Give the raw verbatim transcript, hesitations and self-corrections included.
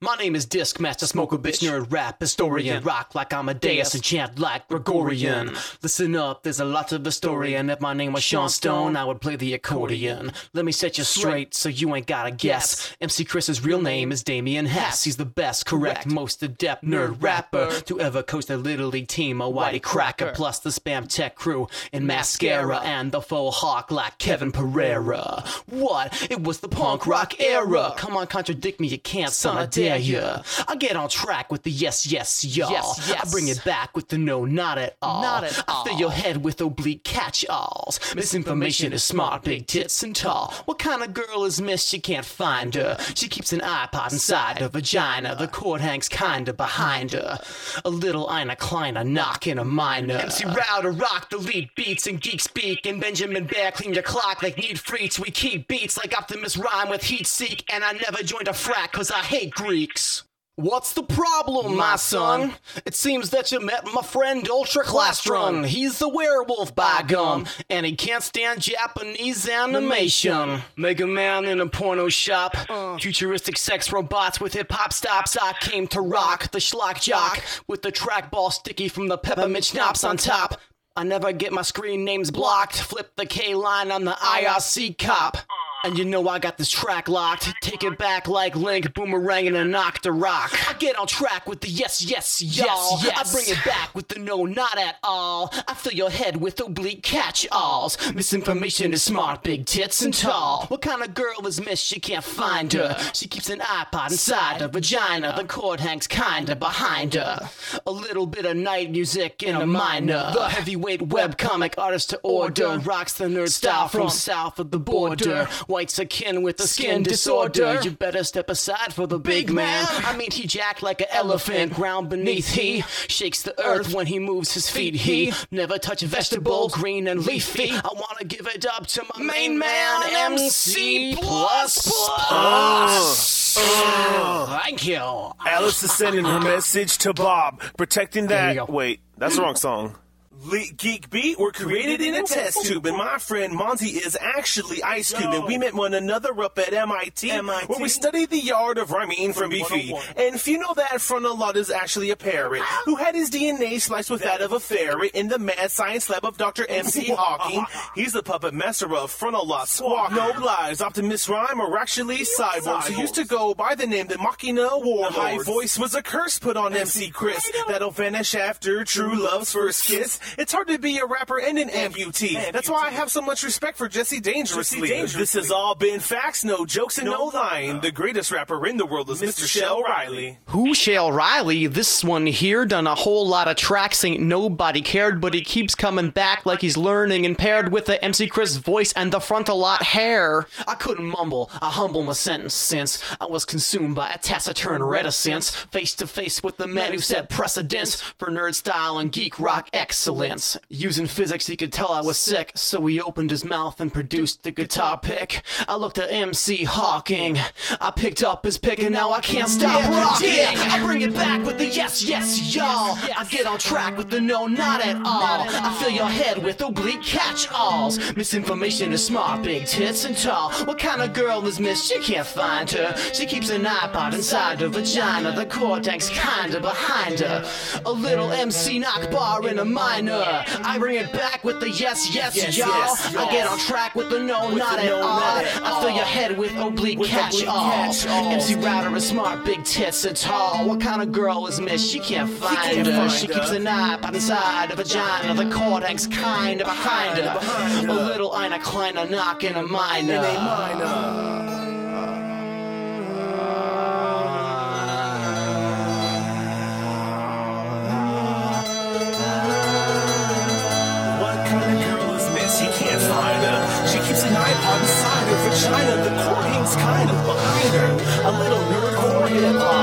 My name is Discmaster, smoke a bitch, nerd, rap, historian. Rock like Amadeus and chant like Gregorian. Listen up, there's a lot of the story, and if my name was Sean Stone, I would play the accordion. Let me set you straight so you ain't gotta guess. M C Chris's real name is Damien Hess. He's the best, correct, most adept nerd rapper to ever coach the Little League team, a whitey cracker, plus the spam tech crew in mascara and the faux hawk like Kevin Pereira. What? It was the punk rock era. Come on, contradict me, you can't, son, I dare ya. I get on track with the yes, yes, y'all. Yes, yes. I bring it back with the no, not at all. Not at all. I fill your head with oblique catch-alls. Misinformation is smart, big tits and tall. What kind of girl is Miss? She can't find her. She keeps an iPod inside her vagina. The cord hangs kinda behind her. A little Ina Kleiner knocking a minor. M C Router rock the lead beats and geek speak. And Benjamin Bear clean your clock like need freaks. We keep beats like Optimus Rhyme with heat seek. And I never joined a frat cause I hate Greeks. What's the problem, my son? It seems that you met my friend Ultraclastron. He's the werewolf, by gum, and he can't stand Japanese animation. Mega Man in a porno shop, uh. futuristic sex robots with hip-hop stops. I came to rock the schlock jock with the trackball sticky from the peppermint schnapps on top. I never get my screen names blocked. Flip the K line on the I R C cop. And you know I got this track locked. Take it back like Link, boomerang and a knock to rock. I get on track with the yes, yes, y'all. Yes, yes. I bring it back with the no, not at all. I fill your head with oblique catch-alls. Misinformation is smart, big tits and tall. What kind of girl is Miss? She can't find her. She keeps an iPod inside her vagina. The cord hangs kinda behind her. A little bit of night music in a minor. The heavyweight webcomic artist to order. Rocks the nerd style from south of the border. White's akin with a skin disorder. You better step aside for the big man. I mean, he jacked like an elephant, ground beneath. He shakes the earth when he moves his feet. He never touch a vegetable, green and leafy. I wanna give it up to my main man, M C Plus Plus. Thank you. Alice is sending her message to Bob, protecting that. Wait, that's the wrong song. Le- Geek Beat were created in a test tube, and my friend Monty is actually Ice Cube, and we met one another up at M I T, M I T, where we studied the art of rhyming from Beefy. And if you know that Frontalot is actually a parrot who had his D N A spliced with that of a ferret in the mad science lab of Doctor M C Hawking. He's the puppet master of Frontalot Squawk. No lies, Optimus Rhyme are actually cyborgs who used to go by the name the Machina Warlord. High voice was a curse put on M C Chris that'll vanish after true love's first kiss. It's hard to be a rapper and an amputee. That's why I have so much respect for Jesse Dangerously. This has all been facts, no jokes, and no lying. The greatest rapper in the world is Mister Shell Riley. Who, Shell Riley? This one here done a whole lot of tracks, ain't nobody cared, but he keeps coming back like he's learning, and paired with the M C Chris voice and the Frontalot hair. I couldn't mumble, I humble my sentence since I was consumed by a taciturn reticence, face to face with the man who set precedence for nerd style and geek rock excellence. Using physics, he could tell I was sick, so he opened his mouth and produced the guitar pick. I looked at M C Hawking, I picked up his pick, and now I can't stop yeah, rocking. Yeah. I bring it back with the yes, yes, y'all. Yes, yes. I get on track with the no, not at all. Not at I fill your head with oblique catch-alls. Misinformation is smart, big tits and tall. What kind of girl is Miss? She can't find her. She keeps an iPod inside her vagina. The cord hangs kinda behind her. A little M C knock bar in a minor. I bring it back with the yes, yes, yes y'all. Yes, yes. I get on track with the no, with not, the at no not at all. I fill your head with oblique with catch-alls. M C Router is smart, big tits and tall. What kind of girl is Miss? She can't find she can't her. Find she her. Keeps an iPod inside her vagina. The cord hangs kinda behind her. Behind her. A little Ina Kleiner knock in a minor. In a minor. iPod inside her vagina, the cord hangs kind of behind her. A little nerd core hip hop.